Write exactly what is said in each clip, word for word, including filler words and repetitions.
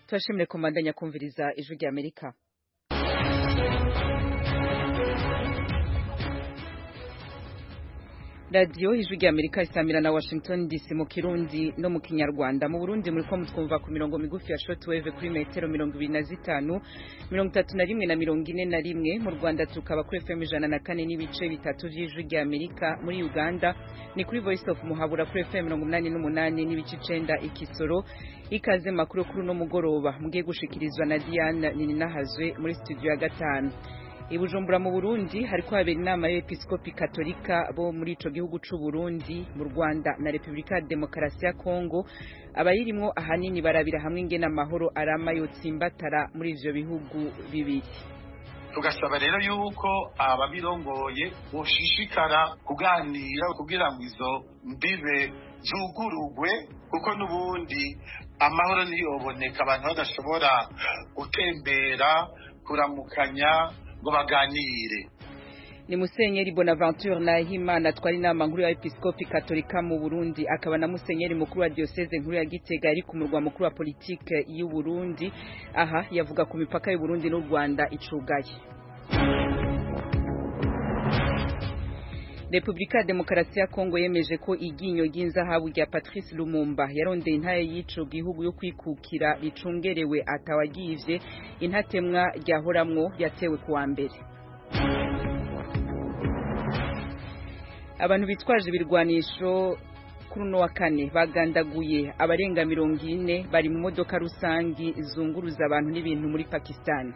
Turashimire komandanya kumviriza ijwi rya Amerika. Radio ijwi rya Amerika isamira na Washington D C mu Kirundi no mu Kinyarwanda. Mu Burundi muri ko mutwumva ku mirongo migufi ya shortwave kuri metero mirongo ibiri na zitanu, mirongo itatu na rimwe na mirongo ine na rimwe. Mu Rwanda tukaba kuri F M ijana na kane n'ibice bitatu vy'ijwi rya Amerika. Muri Uganda ni kuri Voice of Muhabura kuri F M mirongo umunani n'umunani n'ibice icenda Ikisoro. Ikaze makuru kuri no mugoroba mugiye gushikirizwa na Diane Nininahazwe muri studio ya gatanu. Ibujumbura mu Burundi hariko habera inama y'Episkopi Katolika bo muri ico gihugu c'u Burundi, mu Rwanda na Republika ya Demokarasi ya Kongo. Abayirimwo ahanini barabira hamwe ingene amahoro arama yotsimbatara muri ivyo bihugu bibiri. Tugasaba rero yuko ababirongoye boshishikara kuganira kugira ngo izo mbibe zugurugwe, kuko nubundi amahoro niyoboneka abantu badashobora gutembera kuramukanya ngo baganire. Ni Musenyeri Bonaventure Nahimana twari inama nkuru ya Episkopi Katolika mu Burundi, akaba na Musenyeri mukuru wa Diocese nkuru ya Gitega ari ku murwa mukuru wa politike y'u Burundi. Aha yavuga ku mipaka y'u Burundi n'u Rwanda icugaye. Republika ya Demokarasi ya Kongo yemeje ko iginyo ry'inzahabu rya Patrice Lumumba yarondeye intaye y'ico gihugu yo kwikukira ricungerewe atawagivye. Intatemwa ryahoramwo yatewe kuwa mbere. Abantu bitwaje ibirwanisho kuri uno wa kane bagandaguye abarenga mirongo ine bari mu modoka rusangi zunguruza abantu n'ibintu muri Pakistan.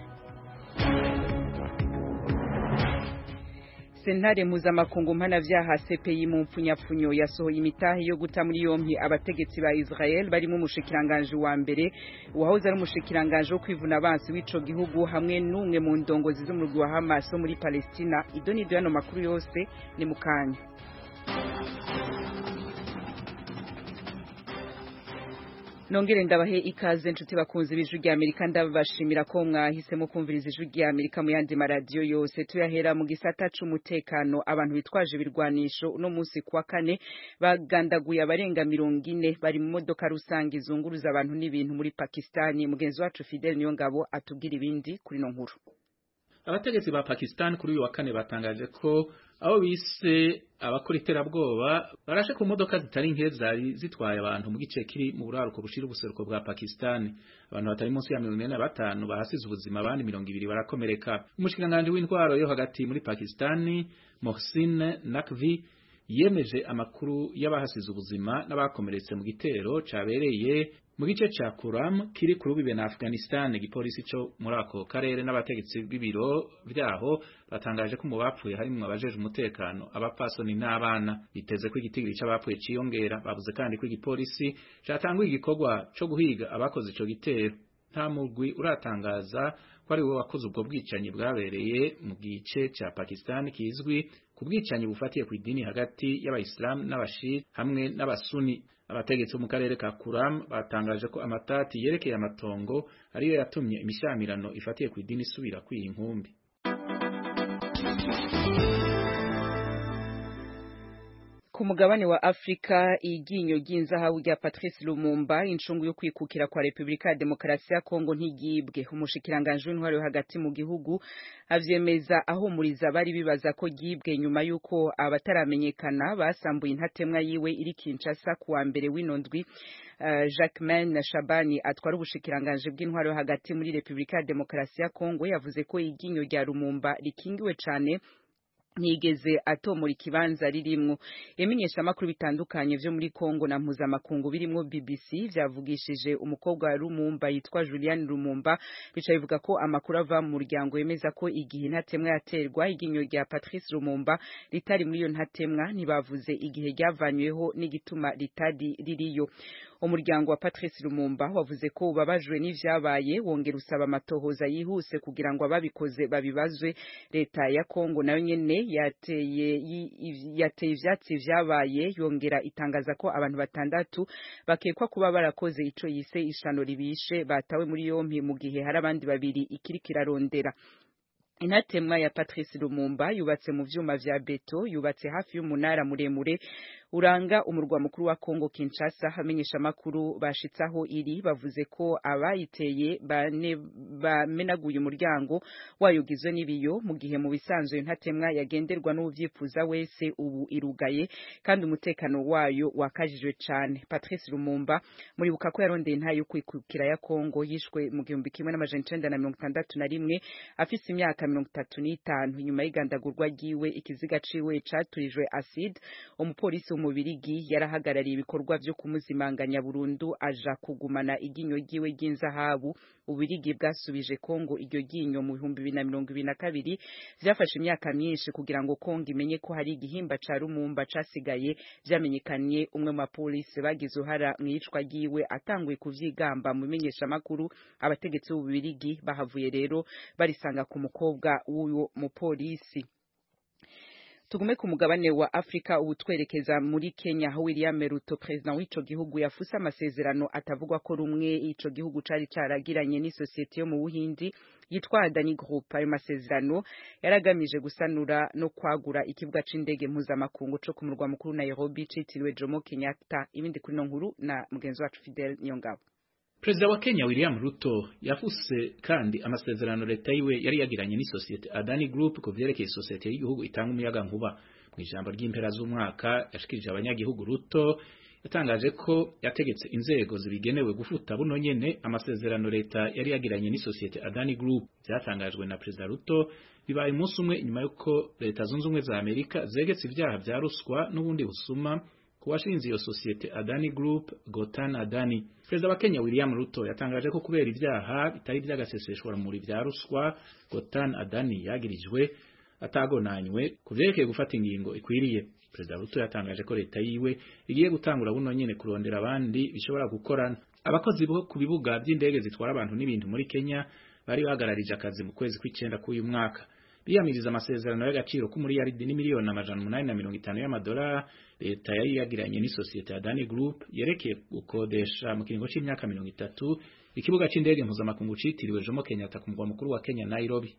Sentare mpuzamakungu mpanavyaha C P I mu mpfunyapfunyo yasohoye imitahe yo guta muri yompi abategetsi ba Israel barimo umushikiranganje wa mbere wahoze ari umushikiranganje wo kwivuna abansi w'ico gihugu hamwe n'umwe mu ndongozi z'umurwi wa Hamas muri Palestina. Idoni Diano makuru yose ni mukanya. Nongere ndabahe ikaze nshuti bakunzi b'ijwi rya Amerika, ndabashimira ko mwahisemo kumviriza ijwi rya Amerika mu yandi maradiyo yose. Tuyahera mu gisata c'umutekano. Abantu bitwaje ibirwanisho uno munsi kuwa kane bagandaguye abarenga mirongo ine bari mu modoka rusange izunguruza abantu n'ibintu muri Pakistani. Mugenzi wacu Fidel Niyongabo atubwira ibindi kuri no nkuru. Abategetsi ba Pakistan kuri uyu wa kane batangaje ko abo bise abakora iterabwoba barashe ku modoka zitari nke zari zitwaye abantu mu gice kiri mu buraruko bushira ubuseruko bwa Pakistan. Abantu batari munsi ya mirongo ine na batanu bahasize ubuzima, abandi mirongo ibiri barakomereka. Umushikiranganje w'intwaro yo hagati muri Pakistan Mohsin Naqvi yemeje amakuru y'abahasize ubuzima n'abakomeretse mu gitero cabereye mu gice ca Kuram kiri ku rubibe na Afghanistan. Igipolisi cyo muri ako karere n'abategetsi b'ibiro vyaho batangaje ko mu bapfuye harimwo abajeje umutekano, abapfasoni n'abana. Biteze ko igitigiri c'abapfuye ciyongera. Bavuze kandi ko igipolisi catanguye igikorwa co guhiga abakoze ico gitero. Nta mugwi uratangaza ko ari we wakoze ubwo bwicanyi bwabereye mu gice ca Pakistan kizwi ku bwicanyi bufatiye ku idini hagati y'abayisilamu n'abashi hamwe n'abasuni. Abategetsi mu karere ka Kuram batangaje ko amatati yerekeye amatongo ariyo yatumye imishamirano ifatiye ku idini subira kwiha inkumbi. Ku mugabane wa Afrika, iginyo ry'inzahabu rya Patrice Lumumba incungu yo kwikukira kwa Republika ya Demokarasi ya Kongo ntigibwe. Umushikiranganje w'intwaro hagati mu gihugu avyemeza ahumuriza bari bibaza ko gibwe nyuma yuko abataramenyekana basambuye intatemwa yiwe iri Kinshasa kuwa mbere w'inondwi. Uh, Jacquemain Shabani atwara ubushikiranganje bw'intwaro hagati muri Republika ya Demokarasi ya Kongo yavuze ko iginyo rya Lumumba rikingiwe cane nigeze atomora ikibanza ririmwo. Yamenyesha amakuru bitandukanye vyo muri Kongo na mpuzamakungu birimwo B B C vyavugishije umukobwa wa Lumumba yitwa Julian Lumumba, bica bivuga ko amakuru ava mu muryango yemeza ko igihe ntatemwa yaterwa iginyo rya Patrice Lumumba ritari muri iyo ntatemwa. Ntibavuze igihe ryavanyweho n'igituma ritadi ririyo. Umuryango wa Patrice Lumumba wavuze ko ubabajwe n'ivyabaye, wongera usaba amatohoza yihuse kugira ngo ababikoze babibazwe. Leta ya Kongo nayo nyene yateye yateye ivyatsi vyabaye, yongera itangaza ko abantu batandatu bakekwa kuba barakoze ico yise ishano ribishe batawe muri yompi, mu gihe hari abandi babiri ikiri kirarondera. Inatemwa ya Patrice Lumumba yubatse mu vyuma vya beto, yubatse hafi y'umunara muremure uranga umurwa mukuru wa Kongo Kinshasa. Hamenyesha makuru bashitsaho iri bavuze ko abayiteye bane bamenaguye umuryango wayugizwe n'ibiyo, mu gihe mu bisanzwe ntatemwa yagenderwa n'uvyifuza wese ubu irugaye kandi umutekano wayo wakajijwe cane. Patrice Lumumba muribuka ko yarondeye nta yo kwikukira ya Kongo, yishwe mu gihumbi kimwe n'amajana icenda na mirongo itandatu na rimwe afise imyaka mirongo itatu n'itanu. Nyuma y'igandagurwa ryiwe ikiziga ciwe caturijwe acide. Umupolisi w'umubirigi yarahagarariye ibikorwa vyo kumuzimanganya burundu aja kugumana iginyo ryiwe ry'inzahabu. Ubirigi bwasubije Kongo iryo ginyo mu bihumbi bibiri na mirongo ibiri na kabiri. Vyafashe imyaka myinshi kugira ngo Kongo imenye ko hari igihimba ca Lumumba casigaye. Vyamenyekanye umwe mu bapolisi bagize uhara mwicwa ryiwe atanguye kuvyigamba mu menyesha makuru. Abategetsi b'ububirigi bahavuye rero barisanga ku mukobwa w'uwo mupolisi. Tugume ku mugabane wa Afrika ubu twerekeza muri Kenya, aho William Ruto president w'ico gihugu yafuse amasezerano atavugwa ko rumwe ico gihugu cari caragiranye ni societe yo mu Buhindi yitwa Adani Group. Ayo masezerano yaragamije gusanura no kwagura ikibuga c'indege mpuzamakungu co ku murwa mukuru Nairobi citiriwe Jomo Kenyatta. Ibindi kuri no nkuru na mugenzi wacu Fidel Nyongabo. Perezida wa Kenya William Ruto yafuse kandi amasezerano leta yiwe yari yagiranye ni societe Adani Group ku vyerekeye societe y'igihugu itanga umuyaga nkuba. Mu ijambo ry'impera z'umwaka yashikirije abanyagihugu, Ruto yatangaje ko yategetse inzego zibigenewe gufuta buno nyene amasezerano leta yari yagiranye ni societe Adani Group. Byatangajwe na Perezida Ruto bibaye umunsi umwe nyuma yuko leta zunze ubumwe za Amerika zegetse ivyaha vya ruswa n'ubundi busuma kuwashinze iyo societe Adani Group, Gotan Adani. Perezida wa Kenya William Ruto yatangaje ko kubera ivyaha bitari vyagaseseshwa muri vya ruswa Gotan Adani yagirijwe atagonanywe kuvyerekeye gufata ingingo ikwiriye. Perezida Ruto yatangaje ko leta yiwe igiye gutangura buno nyene kurondera abandi bishobora gukorana. Abakozi bo ku bibuga by'indege zitwara abantu n'ibintu muri Kenya bari bagararije akazi mu kwezi kw'icenda k'uyu mwaka. Biyamiriza amasezerano y'agaciro ku muri yaridi ni miliyoni amajana umunani na mirongo itanu y'amadolari leta yari yagiranye ni societe Adani Group yerekeye gukodesha mu kiringo c'imyaka mirongo itatu ikibuga c'indege mpuzamakungu citiriwe Jomo Kenyatta ku mugwa mukuru wa Kenya Nairobi.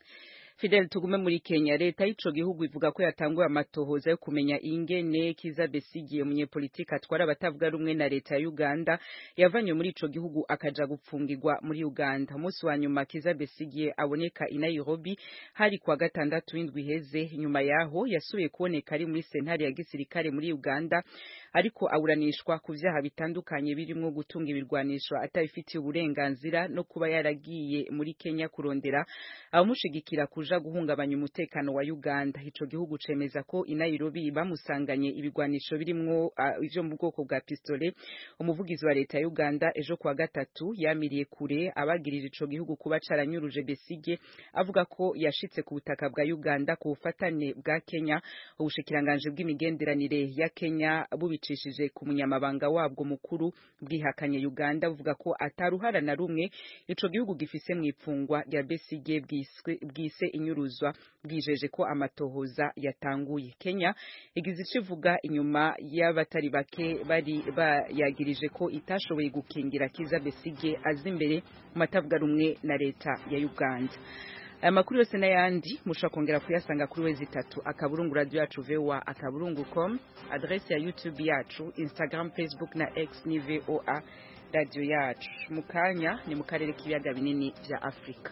Fidel, tugume muri Kenya. Leta y'ico gihugu ivuga ko yatanguye amatohoza yo kumenya ingene Kizza Besigye umunyepolitiki atwara abatavuga rumwe na leta ya Uganda yavanywe muri ico gihugu akaja gupfungirwa muri Uganda. Umunsi wa nyuma Kizza Besigye aboneka i Nairobi hari kwa gatandatu w'indwi heze. Nyuma yaho yasubiye kuboneka ari muri sentare ya gisirikare muri Uganda, ariko aburanishwa ku vyaha bitandukanye birimo gutunga ibirwanisho atabifitiye uburenganzira no kuba yaragiye muri Kenya kurondera abamushigikira kuja guhungabanya umutekano wa Uganda. Ico gihugu cemeza ko i Nairobi bamusanganye ibigwanisho birimwo ivyo mu bwoko bwa pistole. Umuvugizi wa leta ya Uganda ejo kwa gatatu yamiriye kure abagirira ico gihugu kuba caranyuruje Besigye, avuga ko yashitse ku butaka bwa Uganda ku bufatanye bwa Kenya. Ubushikiranganje bw'imigenderanire ya Kenya bubicishije ku munyamabanga wabwo mukuru bwihakanye Uganda, buvuga ko ataruhara na rumwe ico gihugu gifise mw'ipfungwa rya Besigye bwiswe bwise inyuruzwa, bwijeje ko amatohoza yatanguye. Kenya igize ikivuga inyuma y'abatari bake bari bayagirije ko itashoboye gukingira Kizza Besigye azi imbere mu matavuga rumwe na leta ya Uganda. Aya makuru yose n'ayandi mushobora kongera kuyasanga kuri wezi itatu akaburungu radio yacu V O A akaburungu com, adresse ya YouTube yacu, Instagram, Facebook na X ni V O A radio yacu. Mukanya ni mu karere k'ibiyaga binini vya Afrika.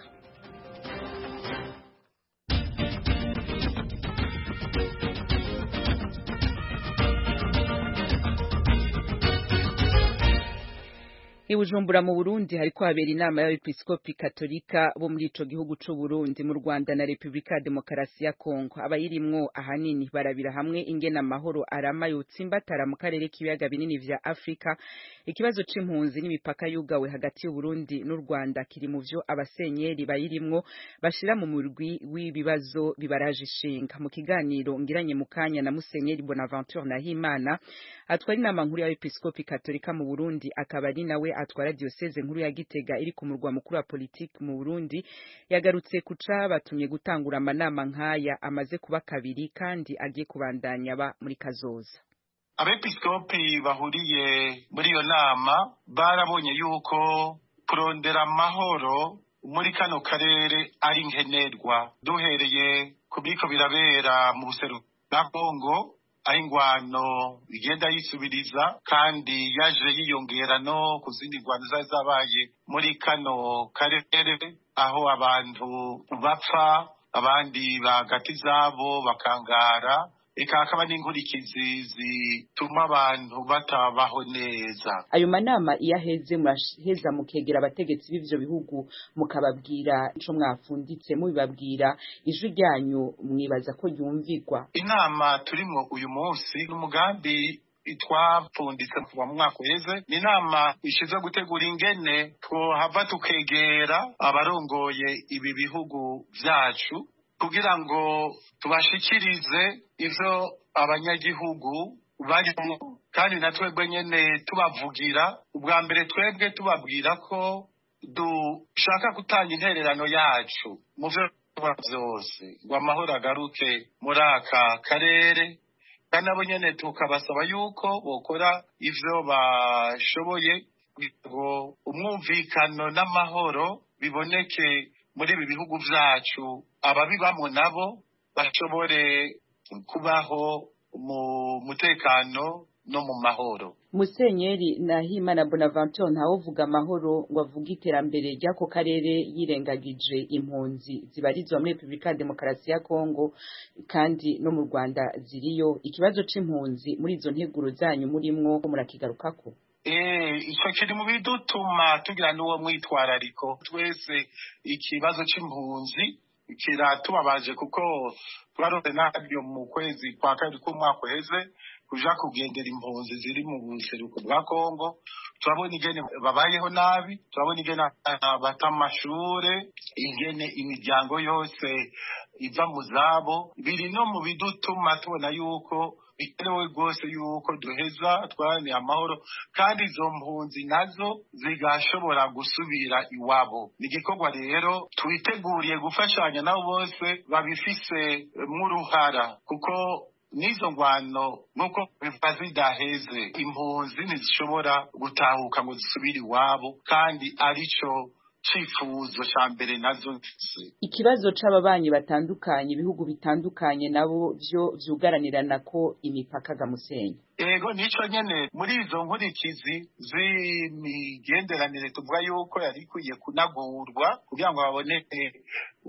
Ibujumbura mu Burundi hariko habera inama y'abepiskopi katolika bo muri ico gihugu c'u Burundi, mu Rwanda na Republika ya Demokarasi ya Kongo. Abayirimwo ahanini barabira hamwe ingena amahoro arama yotsimbatara mu karere k'ibiyaga binini vya Afrika. Ikibazo c'impunzi n'imipaka yugawe hagati y'u Burundi n'u Rwanda kiri mu vyo abasenyeri bayirimwo bashira mu murwi w'ibibazo bibaraje ishinga. Mu kiganiro ngiranye mu kanya na Musenyeri Bonaventure Nahimana atwara inama nkuru y'abepiskopi katolika mu Burundi, akaba ari nawe atwara diocese nkuru ya Gitega iri ku murwa mukuru wa politiki mu Burundi, yagarutse kuca batumye gutangura amanama nkaya amaze kuba kabiri kandi agiye kubandanya ba muri kazoza. Abepiskopi bahuriye muri iyo nama barabonye yuko kurondera amahoro muri kano karere ari nkenerwa, duhereye ku biko birabera mu buseruko bwa Kongo aho ingwano igenda yisubiriza kandi yaje yiyongera no ku zindi ngwano zari zabaye muri kano karere aho abantu bapfa abandi bagati zabo bakangara eka hakaba n'inkurikizi zituma abantu batabaho neza. Ayo manama iyo aheze muraheza mukegera abategetsi b'ivyo bihugu mukababwira ico mwafunditse mubibabwira ijwi ryanyu mwibaza ko ryumvirwa? Inama turimwo uyu munsi n'umugambi twapfunditse kuva mu mwaka uheze ni inama ishize gutegura ingene twohava tukegera abarongoye ibi bihugu vyacu kugira ngo tubashikirize ivyo abanyagihugu barimo kandi na twebwe nyene tubavugira. Ubwa mbere twebwe tubabwira ko dushaka gutanga intererano yacu mu vyo vyose ngo amahoro agaruke muri aka karere, kandi abo nyene tukabasaba yuko bokora ivyo bashoboye ngo umwumvikano n'amahoro biboneke muri ibi bihugu vyacu, ababibamo nabo bashobore kubaho mu mutekano no mu mahoro. Musenyeri Nahimana Bonaventure ntawovuga amahoro ngo avuga iterambere ry'ako karere yirengagije impunzi zibarizwa muri Republika ya Demokarasi ya Kongo kandi no mu Rwanda ziriyo. Ikibazo c'impunzi muri izo nteguro zanyu murimwo murakigarukako? Eh, ico kiri mu bidutuma tugira n'uwo mwitwarariko. Twese ikibazo c'impunzi kiratubabaje kuko twaronse nabyo mu kwezi kwa kabiri k'umwaka uheze kuja kugendera impunzi ziri mu buseruko bwa Kongo. Turabona ingene babayeho nabi, turabona ingene bata amashure, ingene imiryango yose iva mu zabo. Biri no mu bidutuma tubona yuko bikenewe rwose yuko duheza twaraniye amahoro kandi izo mpunzi nazo zigashobora gusubira iwabo. Ni igikorwa rero twiteguriye gufashanya nabo bose babifise mw'uruhara kuko nizo ngwano nuko biva zidaheze impunzi ntizishobora gutahuka ngo zisubire iwabo kandi arico cifuzo ca mbere nazo. Ikibazo c'ababanyi batandukanye ibihugu bitandukanye nabo vyo vyugaranirana ko imipaka ga Musenyi. Ego nico nyene muri izo nkurikizi z'imigenderanire tuvuga yuko yari ikwiye kunagurwa kugira ngo baboneke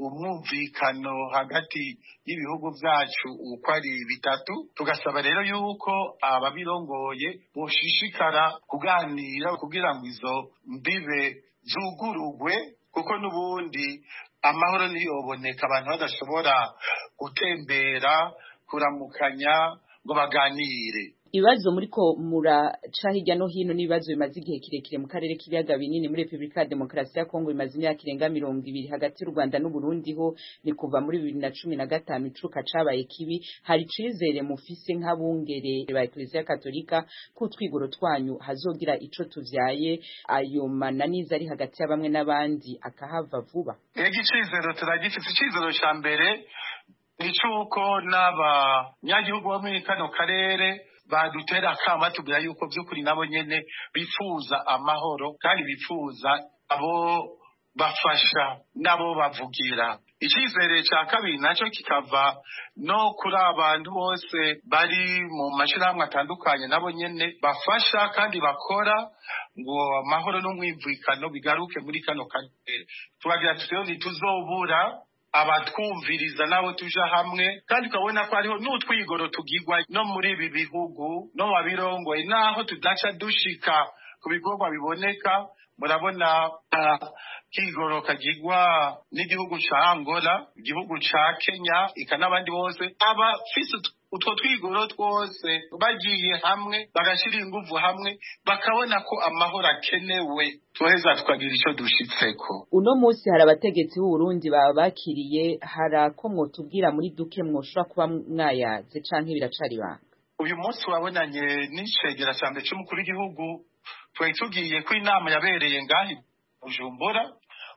umwumvikano hagati y'ibihugu vyacu uko ari bitatu. Tugasaba rero yuko ababirongoye boshishikara kuganira kugira ngo izo mbibe zugurugwe kuko nubundi amahoro niyoboneka abantu badashobora gutembera kuramukanya ngo baganire. Ibibazo muriko muraca hirya no hino n'ibibazo bimaze igihe kirekire mu karere k'ibiyaga binini muri Republika ya Demokarasi ya Kongo bimaze imyaka irenga mirongo ibiri hagati y'u Rwanda n'u Burundi ho ni kuva muri bibiri na cumi na gatanu icuka cabaye kibi. Hari icizere mufise nk'abungere ba Eklezia Katolika ko twigoro twanyu hazogira ico tuvyaye ayo mananiza ari hagati ya bamwe n'abandi akahava vuba? Ego icizero turagifise. Icizero ca mbere ni cuko n'abanyagihugu bo muri kano karere badutera akama tubwira yuko vy'ukuri nabo nyene bifuza amahoro kandi bifuza abo bafasha nabo bavugira. Icizere ca kabiri naco kikava no kuri abantu bose bari mu mashirahamwe atandukanye nabo nyene bafasha kandi bakora ngo amahoro n'umwimvikano bigaruke muri kano karere. Tubagira tutyo ntituzobura abatwumviriza nabo tuja hamwe kandi ukabona ko hariho n'utwigoro tugirwa no muri ibi bihugu no babirongoye naho tudaca dushika ku bikorwa biboneka. Murabona kigoro kagirwa n'igihugu ca Angola, igihugu ca Kenya, ika n'abandi bose abafise utwo twigoro twose bagiye hamwe bagashira inguvu hamwe bakabona ko amahoro akenewe tuheza tukagira ico dushitseko. Uno musi hari abategetsi b'u Burundi baba bakiriye, harako mwotubwira muri duke mwoshobora kuba mwayaze canke biracari banga? Uyu munsi wabonanye n'icegera ca mbere c'umukuru w'igihugu twari tugiye ko inama yabereye ngahi Bujumbura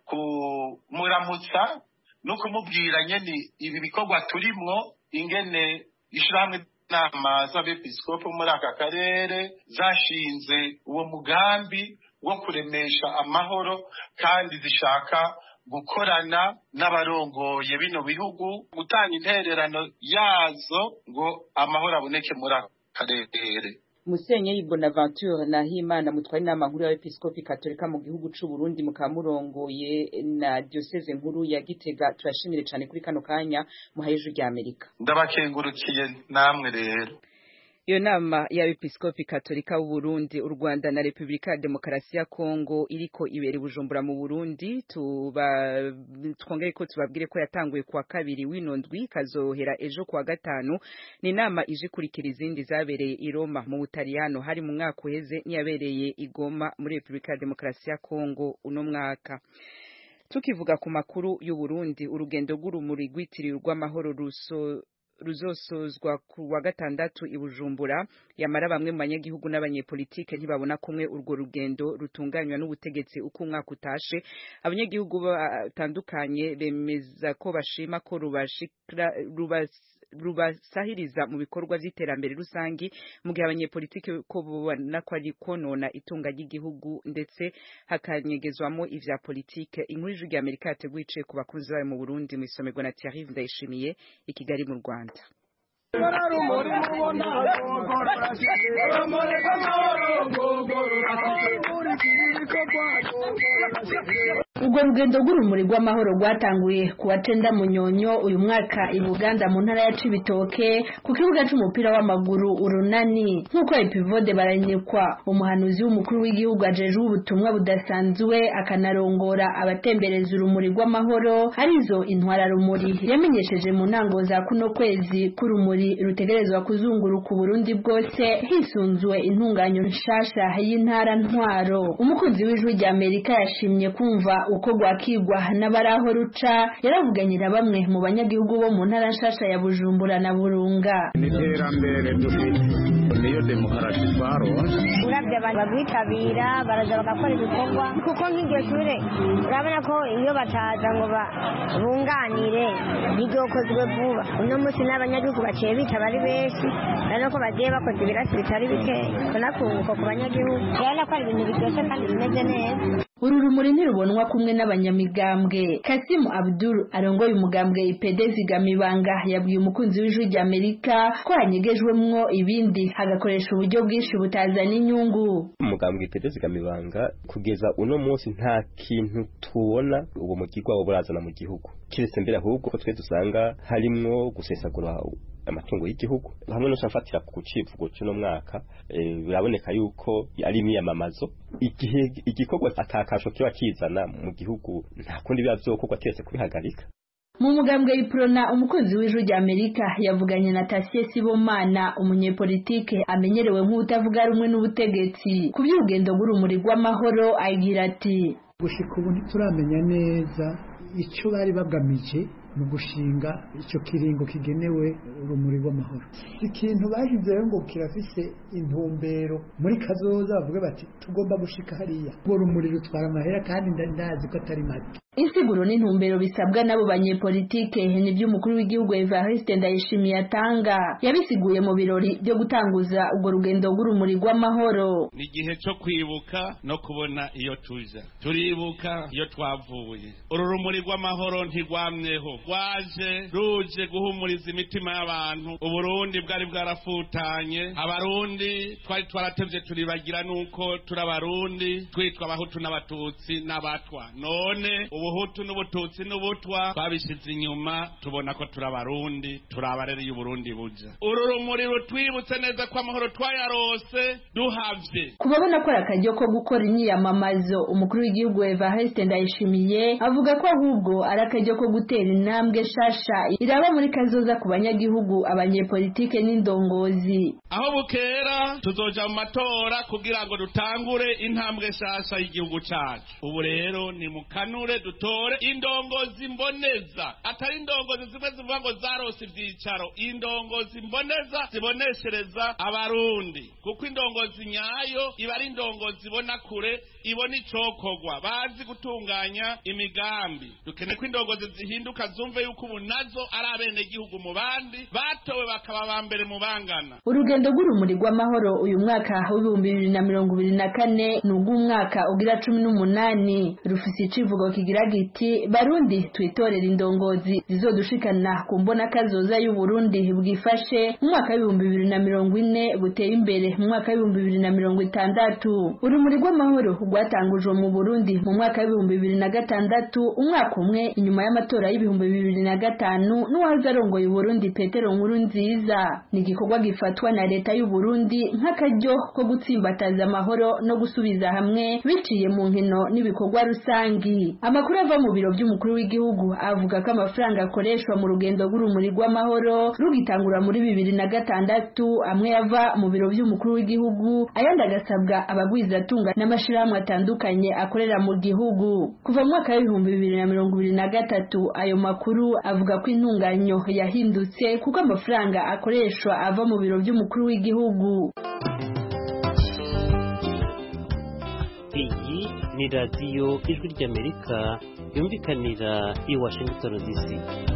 kumuramutsa no kumubwira nyene ibi bikorwa turimwo ingene ishirahamwe inama z'abepiskopi muri aka karere zashinze uwo mugambi wo kuremesha amahoro kandi zishaka gukorana n'abarongoye bino bihugu gutanga intererano yazo ngo amahoro aboneke muri ako karere. Musenyeri Bonaventure Nahimana mutwari n'amahuru y'abepiskopi katolika mu gihugu c'u Burundi mukamurongoye na diocese nkuru ya Gitega, turashimire cyane kuri kano kanya muhayeje rya Amerika. Ndabakengurukiye namwe rero. Iyo nama y'abepiskopi katolika w'u Burundi, u Rwanda na Republika ya Demokarasi ya Kongo iriko ibere Bujumbura mu Burundi, tuba twongere ko tubabwire ko yatanguye kwa kabiri w'inondwi kazohera ejo kwa gatanu. Ni nama ije kurikira izindi zabereye i Roma mu Butaliyano hari mu mwaka uheze niyabereye i Goma muri Republika ya Demokarasi ya Kongo uno mwaka. Tukivuga ku makuru y'u Burundi, urugendo rw'urumuri rwitiriwe rw'amahoro ruso ruzosozwa ku wa gatandatu i Bujumbura, yamara bamwe mu banyagihugu n'abanyepolitike ntibabona kumwe urwo rugendo rutunganywa n'ubutegetsi uko umwaka utashe. Abanyagihugu batandukanye bemeza ko bashima ko rubashikira rubas rubasahiriza mu bikorwa vy'iterambere rusangi, mu gihe abanyepolitike ko babona ko ari konona itunga ry'igihugu ndetse hakanyegezwamo ivya politike. Inkuru y'ijwi ry'Amerika yateguye iciye ku bakunzi bayo mu Burundi mu isomerwa na Thierry Ndayishimiye i Kigali mu Rwanda. Urwo rugendo rw'urumuri rw'amahoro rwatanguye ku wa cenda Munyonyo uyu mwaka i Buganda mu ntara ya Cibitoke ku kibuga c'umupira w'amaguru Urunani. Nk'uko Epivode Baranyikwa, umuhanuzi w'umukuru w'igihugu ajejwe ubutumwa budasanzwe akanarongora abatembereza urumuri rw'amahoro arizo intwara rumuri, yamenyesheje mu ntango za kuno kwezi k'urumuri rutegerezwa kuzunguruka Burundi bwose hisunzwe intunganyo nshasha y'intara ntwaro. Umukunzi w'ijwi rya Amerika yashimye kumva uko gwakigwa n'abaraho ruca, yaravuganyira bamwe mu banyagihugu bo mu ntara nshasha ya Bujumbura na Burunga. Niterambere dufite niyo demokarasi twaronse, uravye abantu bagwitabira baraza bagakora ibikorwa kuko nk'iryo shure urabona ko iyo bataza ngo bunganire ntiryokozwe vuba. Uno musi n'abanyagihugu baciye bitaba ari benshi, urabona ko bagiye bakoze ibirasi bitari bikeya, tunakunguka ku banyagihugu, urabona ko ari ibintu biryoshe kandi bimeze neza. Uru rumuri ntirubonwa kumwe n'abanyamigambwe. Kasimu Abdul arongoye umugambwe I P D Zigamibanga yabwiye umukunzi w'ijwi rya Amerika ko hanyegejwemwo ibindi hagakoresha uburyo bwinshi butazana inyungu. Umugambwe I P D Zigamibanga kugeza uno munsi nta kintu tubona uwo mugirwa wo burazana mu gihugu, kiretse mbere ahubwo ko twe dusanga harimwo gusesagura amatungo y'igihugu. Hamwe no shafatira ku civugo cy'uno mwaka biraboneka yuko ari imyamamazo, igihe igikorwa atakasho kiba kizana mu gihugu nta kundi byazokorwa tese kubihagarika. Mu mugambwe Iprona, umukunzi w'ijwi rya Amerika yavuganye na Tasie Sibomana, umunyepolitike amenyerewe nk'utavuga rumwe n'ubutegetsi ku by'urugendo rw'urumuri rw'amahoro, agira ati: gushika ubu ntituramenya neza icyo bari bagamije mu gushinga icyo kiringo kigenewe urumuri rw'amahoro. Ikintu bahizeho ngo kirafise intumbero muri kazoza, bavuga bati tugomba gushika hariya, ngo urumuri rutwara amahera kandi ndazi ko atari make. Insiguro n'intumbero bisabwa nabo banyepolitike ni by'umukuru w'igihugu Evariste Ndayishimiye atanga, yabisiguye mu birori byo gutanguza ubwo rugendo rw'urumuri rw'amahoro. Ni gihe cyo kwibuka no kubona iyo tuja, turibuka iyo twavuye. Uru rumuri rw'amahoro ntigwamyeho, rwaje ruje guhumuriza imitima y'abantu. Uburundi bwari bwarafutanye, abarundi twari twaratevye turibagira nuko turabarundi twitwa abahutu n'abatutsi n'abatwa. None ubuhutu n'ubututsi n'ubutwa twabishize inyuma, tubona ko turabarundi, turabarere y'Uburundi buja. Uru rumuri rutwibutse neza ko amahoro twayarose duhavye. Kubabona ko akaryo ko gukora imyiyamamazo, umukuru w'igihugu Evariste Ndayishimiye avuga ko ahubwo ari akaryo ko gutera intambwe shasha iraba muri kazoza ku banyagihugu, abanyepolitike n'indongozi. Aho bukera tuzoja mu matora kugira ngo dutangure intambwe shasha y'igihugu cyacu. Ubu rero ni mukanure dutore indongozi mboneza, atari indongozi zimwe zivuga ngo zarose ivyicaro, indongozi mboneza ziboneshereza abarundi, kuko indongozi nyayo iba ari indongozi ibona kure, ibona icokorwa, bazi gutunganya imigambi. Dukeneye ko indongozi zihinduka zumve yuko ubu nazo ari abene gihugu mu bandi batowe bakaba bambere mu bangana. Urugendo rw'urumuri rw'amahoro uyu mwaka w'ibihumbi bibiri na mirongo ibiri na kane n'ubwo umwaka ugira cumi n'umunani rufise icivugo kigira caragira giti barundi twitorera indongozi zizodushikana ku mbona kazoza y'u Burundi bwifashe mu mwaka w'ibihumbi bibiri na mirongo ine gutera imbere mu mwaka w'ibihumbi bibiri na mirongo itandatu. Urumuri rw'amahoro rwatangujwe mu Burundi mu mwaka w'ibihumbi bibiri na gatandatu, umwaka umwe inyuma y'amatora y'ibihumbi bibiri na gatanu n'uwahoze arongoye Burundi Petero Nkurunziza. Ni igikorwa gifatwa na leta y'u Burundi nk'akaryo ko gutsimbataza amahoro no gusubiza hamwe biciye mu nkino n'ibikorwa rusangi. Amakuru ava mu biro by'umukuru w'igihugu avuga ko amafaranga akoreshwa mu rugendo rw'urumuri rw'amahoro rugitangura muri bibiri na gatandatu amwe yava mu biro by'umukuru w'igihugu ayandi agasabwa abagwizatunga n'amashirahamwe atandukanye akorera mu gihugu. Kuva mu mwaka w'ibihumbi bibiri na mirongo ibiri na gatatu ayo makuru avuga ko intunganyo yahindutse kuko amafaranga akoreshwa ava mu biro by'umukuru w'igihugu. Iyi ni radiyo ijwi ry'Amerika yumvikanira i Washington D C.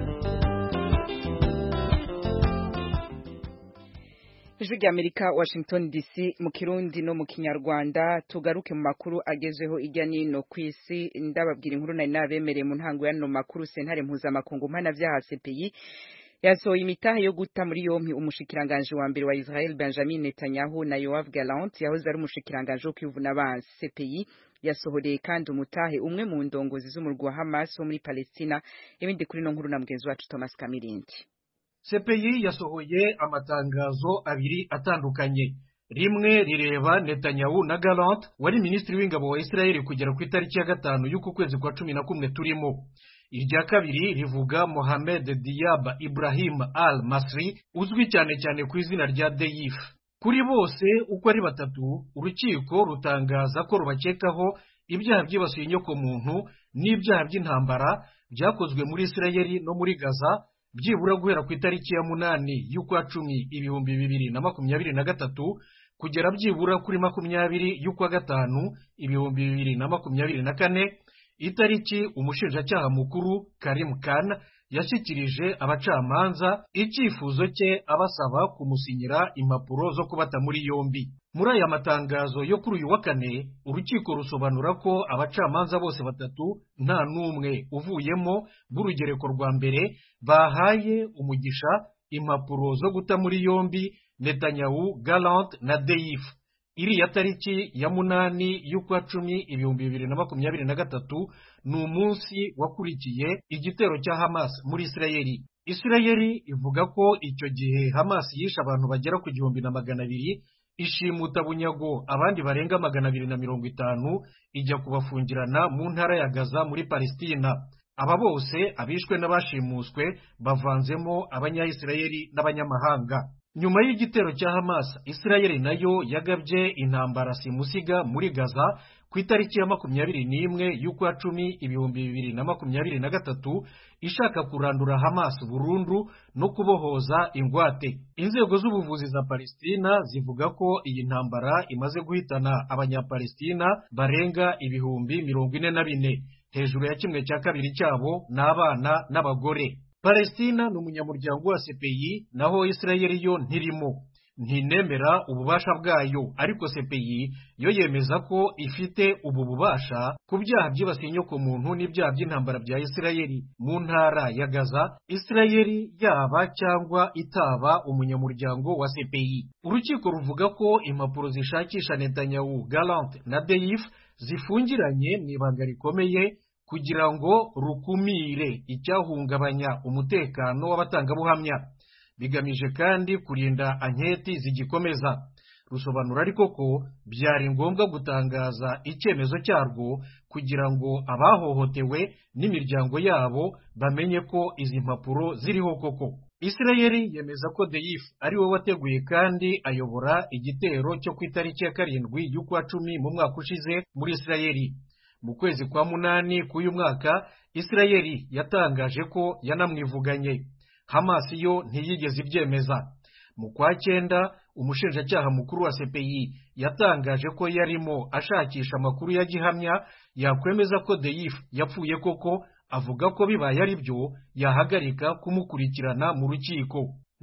Ijwi ry'Amerika Washington D C mu Kirundi no mu Kinyarwanda. Tugaruke mu makuru agezeho ijya nino kwisi. Ndababwira inkuru nari nabemereye mu ntango y'ano makuru. Sentare mpuzamakungu mpanavyaha C P I yasohoye imitahe yo guta muri yompi umushikiranganje wa mbere wa Israel Benjamin Netanyahu na Yoav Gallant yahoze ari umushikiranganje wo kwivuna abansi. C P I yasohoreye kandi umutahe umwe mu ndongozi z'umurwi wa Hamas wo muri Palestina. Ibindi kuri no nkuru na mugenzi wacu Thomas Kamirindi. C P I yasohoye amatangazo abiri atandukanye. Rimwe rireba Netanyahu na Gallant wari minisitiri w'ingabo wa Israel kugera ku itariki ya gatanu y'uku kwezi kwa cumi na kumwe turimo. Irya kabiri rivuga Mohamed Diab Ibrahim al-Masri uzwi cyane cyane ku izina rya Deif. Kuri bose uko ari batatu urukiko rutangaza ko rubakekaho ibyaha byibasiye inyoko muntu n'ibyaha by'intambara byakozwe muri Israel no muri Gaza byibura guhera ku itariki ya munani y'ukwa cumi ibihumbi bibiri na makumyabiri na gatatu kugera byibura kuri makumyabiri y'ukwa gatanu ibihumbi bibiri na makumyabiri na kane, itariki umushinjacyaha mukuru Karim Khan yashyikirije abacamanza icyifuzo cye abasaba kumusinyira impapuro zo kubata muri yombi. Muri aya matangazo yo kuri uyu wa kane urukiko rusobanura ko abacamanza bose batatu nta n'umwe uvuyemo b'urugereko rwa mbere bahaye umugisha impapuro zo guta muri yombi Netanyahu, Gallant na Deif. Iriya tariki ya munani y'ukwa cumi ibihumbi bibiri na makumyabiri na gatatu ni umunsi wakurikiye igitero cya Hamas muri Israeli. Israeli ivuga ko icyo gihe Hamas yishe abantu bagera ku gihumbi na magana abiri, ishimuta bunyago abandi barenga magana abiri na mirongo itanu, ijya kubafungirana mu ntara ya Gaza muri Palestina. Aba bose abishwe n'abashimuswe bavanzemo abanya-Israeli n'abanyamahanga. Nyuma y'igitero cya Hamas, Israeli nayo yagabye intambara simusiga muri Gaza ku itariki ya makumyabiri n'imwe y'ukwa cumi ibihumbi bibiri na makumyabiri na gatatu ishaka kurandura Hamas burundu no kubohoza ingwate. Inzego z'ubuvuzi za Palestina zivuga ko iyi ntambara imaze guhitana abanyapalestina barenga ibihumbi mirongo ine na bine, hejuru ya kimwe cya kabiri cyabo n'abana n'abagore. Palestina ni umunyamuryango wa C P I naho Israeli yo ntirimo. Ntinemera ububasha bwayo, ariko C P I yo yemeza ko ifite ubu bubasha ku byaha byibasiye inyoko muntu n'ibyaha by'intambara bya Israeli mu ntara ya Gaza, Israeli yaba cyangwa itaba umunyamuryango wa C P I. Urukiko ruvuga ko impapuro zishakisha Netanyahu, Gallant na Deif zifungiranye mu ibanga rikomeye kugira ngo rukumire icyahungabanya umutekano w'abatangabuhamya, bigamije kandi kurinda anketi zigikomeza. Rusobanura ariko ko byari ngombwa gutangaza icyemezo cyarwo kugira ngo abahohotewe n'imiryango yabo bamenye ko izi mpapuro ziriho koko. Israeli yemeza ko Deif ari we wateguye kandi ayobora igitero cyo ku itariki ya karindwi y'ukwa cumi mu mwaka ushize muri Israeli. Mu kwezi kwa munani k'uyu mwaka Israeli yatangaje ko yanamwivuganye. Hamas yo ntiyigeze ibyemeza. Mu kwa cyenda umushinjacyaha mukuru wa C P I yatangaje ko yarimo ashakisha amakuru ya gihamya yakwemeza ko Deif yapfuye koko, avuga ko bibaye ari byo yahagarika kumukurikirana mu rukiko.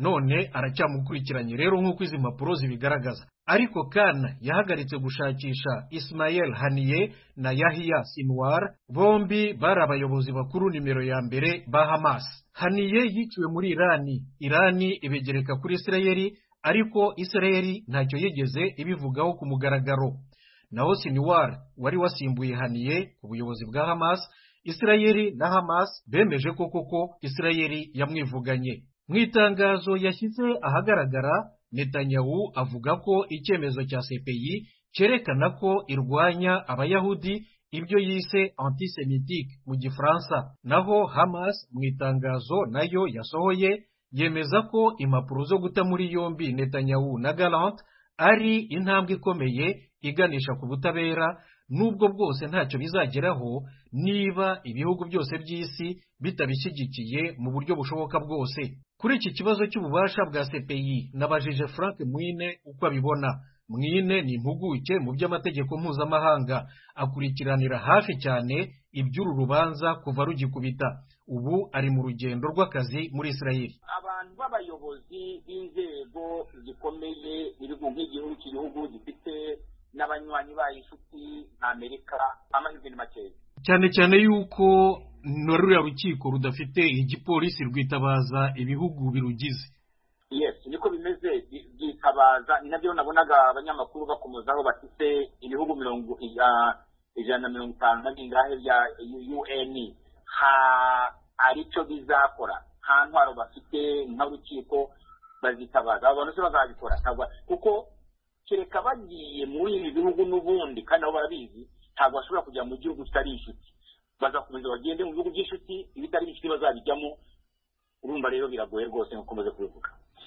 none aracyamukurikiranye rero nk'uko izi mpapuro zibigaragaza. Ariko Khan yahagaritse gushakisha Ismail Haniyeh na Yahya Sinwar, bombi bari abayobozi bakuru nimero ya mbere ba Hamas. Haniyeh yiciwe muri Irani, Irani ibegereka kuri Isirayeli, ariko Isirayeli ntacyo yigeze ibivugaho ku mugaragaro. Naho Sinwar wari wasimbuye Haniyeh ku buyobozi bwa Hamas, Isirayeli na Hamas bemeje ko koko Isirayeli yamwivuganye. Mu itangazo yashyize ahagaragara, Netanyahu avuga ko icyemezo cya C P I cyerekana ko irwanya abayahudi, ibyo yise antisemitique mu Gifaransa. Naho Hamas mu itangazo nayo yasohoye yemeza ko impapuro zo guta muri yombi Netanyahu na Gallant ari intambwe ikomeye iganisha ku butabera, nubwo bwose ntacyo bizageraho niba ibihugu byose by'isi bitabishyigikiye mu buryo bushoboka bwose. Kuri iki kibazo cy'ububasha bwa C P I nabajije Frank Mwine uko abibona. Mwine ni impuguke mu by'amategeko mpuzamahanga, akurikiranira hafi cyane iby'uru rubanza kuva rugikubita. Ubu ari mu rugendo rw'akazi muri Isirayeli. Abantu b'abayobozi b'inzego zikomeye ibihugu nk'igihugu cy'igihugu gifite n'abanywanyi b'inshuti nka Amerika amahirwe ni makeya, cyane cyane yuko n'ururiya rukiko rudafite igipolisi rwitabaza ibihugu birugize. Yes, niko bimeze, byitabaza. Ni nabyo nabonaga abanyamakuru bakomozaho batise ibihugu mirongo ijana na mirongo itanu na bingahe bya U N ha aricyo bizakora, nta ntwaro bafite nk'urukiko bazitabaza. Abantu se bazabikora ntabwo, kuko kereka bagiye muri ibi bihugu n'ubundi kandi nabo barabizi, ntabwo bashobora kujya mu gihugu kitari inshuti. Bazakomeza bagende mu bihugu by'inshuti, ibitari inshuti bazabijyamo. Urumva rero biragoye rwose nkokomeze kubivuga.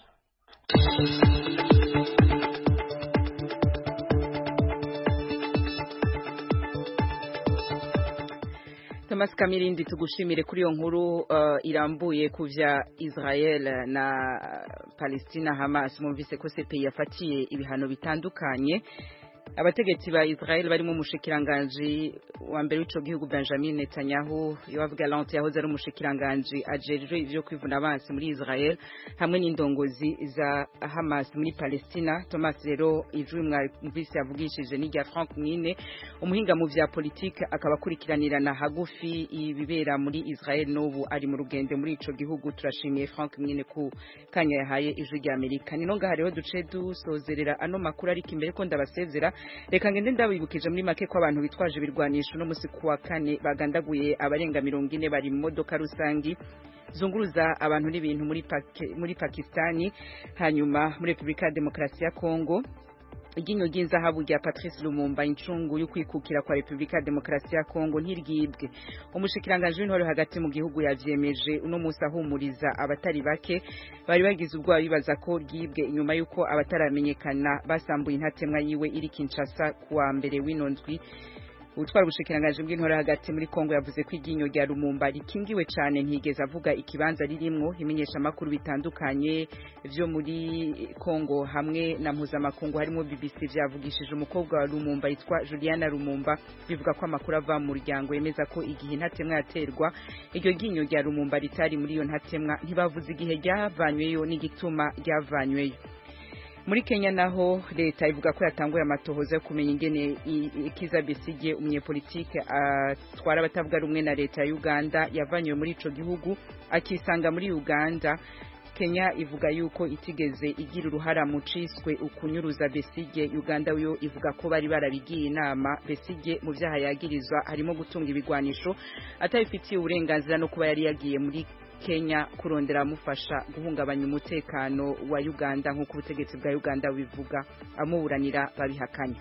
Thomas Kamirindi, tugushimire kuri iyo nkuru uh, irambuye ku vya Israel na Palestina Hamas. Mumvise ko C P I yafatiye ibihano bitandukanye abategetsi ba Israel barimo umushikiranganje wa mbere w'ico gihugu Benjamin Netanyahu, Yoav Gallant yahoze ari umushikiranganje ajejwe ivyo kwivuna abansi muri Israel, hamwe n'indongozi za Hamas muri Palestina. Thomas rero ijwi mwumvise yavugishije ni rya Frank Mwine, umuhinga mu vya politique, akaba akurikiranirana hagufi ibibera muri Israel n'ubu ari mu rugendo muri ico gihugu. Turashimiye Frank Mwine ku kanya yahaye ijwi rya Amerika. Ni nonga hariho duce dusozerera ano makuru, ariko imbere ko ndabasezera reka ngende ndabibukije muri make ko abantu bitwaje ibirwanisho no musi kuwa kane bagandaguye abarenga mirongo ine bari mu modoka rusangi zunguruza abantu n'ibintu muri Pake, muri Pakistani. Hanyuma muri Republika ya Demokarasi ya Kongo, iginyo ry'inzahabu rya Patrice Lumumba, incungu yo kwikukira kwa Republika ya Demokarasi ya Kongo ntirigibwe. Umushikiranganje w'intore hagati mu gihugu yavyemeje uno musi ahumuriza abatari bake bari bagize ubwoba bibaza ko ryibwe inyuma yuko abataramenyekana basambuye intatemwa yiwe iri Kinshasa kuwa mbere w'inondwi. Utwara ubushikiranganje bw'intore hagati muri Kongo yavuze ko iginyo rya Lumumba rikingiwe cyane, ntigeze avuga ikibanza ririmwo. Imenyesha makuru bitandukanye vyo muri Kongo hamwe na mpuzamakungu harimo B B C vyavugishije umukobwa wa Lumumba yitwa Juliana Lumumba, bivuga ko amakuru ava mu muryango yemeza ko igihe ntatemwa yaterwa iryo ginyo rya Lumumba ritari muri iyo ntatemwa. Ntibavuze igihe ryavanyweyo n'igituma ryavanyweyo. Muri Kenya naho leta ivuga ko yatanguye amatohoza yo kumenya ingene Kizza Besigye, umunyepolitike atwara abatavuga rumwe na leta ya Uganda, yavanywe muri ico gihugu akisanga muri Uganda. Kenya ivuga yuko itigeze igira uruhara mu ciswe ukunyuruza Besigye. Uganda yo ivuga ko bari barabigiye inama. Besigye mu vyaha yagirizwa harimo gutunga ibigwanisho atabifitiye uburenganzira no kuba yari yagiye muri Kenya kurondera amufasha guhungabanya umutekano wa Uganda nk'uko ubutegetsi bwa Uganda bivuga, amuburanira babihakanya.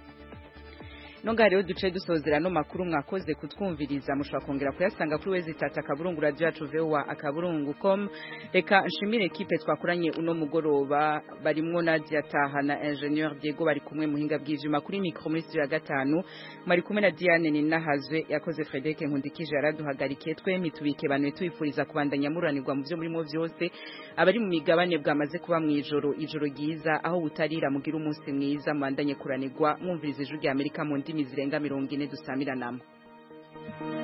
Nonga rero duce dusozera no makuru mwakoze kutwumviriza, mushobora kongera kuyasanga kuri wezi tata kaburungu radio yacu V O A akaburungu com. Reka nshimire equipe twakuranye uno mugoroba, barimwo Nadia Taha na Ingenieur Diego bari kumwe muhinga bw'ijima. Kuri micro muri studio ya gatanu mari kumwe na Diane Ninahazwe, yakoze Frederic Nkundikije araduhagarikiye. Twe mitubike banwe twifuriza kubandanya muranirwa mu byo murimo byose. Abari mu migabane bwamaze kuba mu ijoro ijoro giza, aho butarira mugira umunsi mwiza, mwandanye kuranirwa mwumviriza ijwi rya Amerika mu ndimi zirenga mirongo ine dusamira namwe.